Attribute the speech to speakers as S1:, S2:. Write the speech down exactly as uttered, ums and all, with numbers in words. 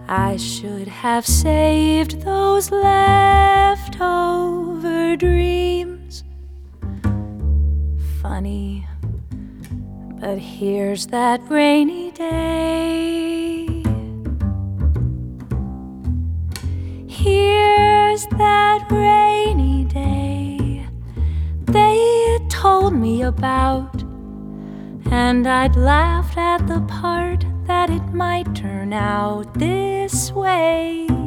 S1: I should have saved those leftover dreams. Funny, but here's that rainy day. Here's that rainy day they told me about, and I'd laughed at the part that it might turn out this way.